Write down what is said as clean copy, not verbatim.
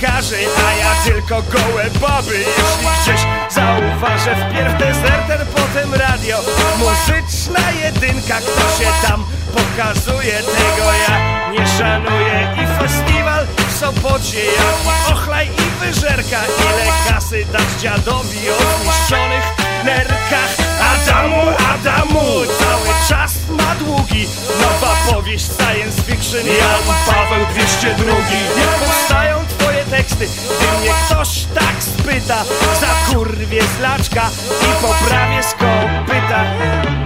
dziennikarzy, a ja tylko gołe baby. Jeśli gdzieś zauważę wpierw deserter, potem radio, muzyczna jedynka, kto się tam pokazuje, tego ja nie szanuję. I festiwal w Sopocie, jak ochlaj i wyżerka. Ile kasy dać dziadowi o zniszczonych nerkach? Adamu, cały czas ma długi. Nowa powieść science fiction, Jan Paweł 202. Jak powstają twoje teksty, gdy mnie ktoś tak spyta? Zakurwię z laczka i poprawię z kopyta.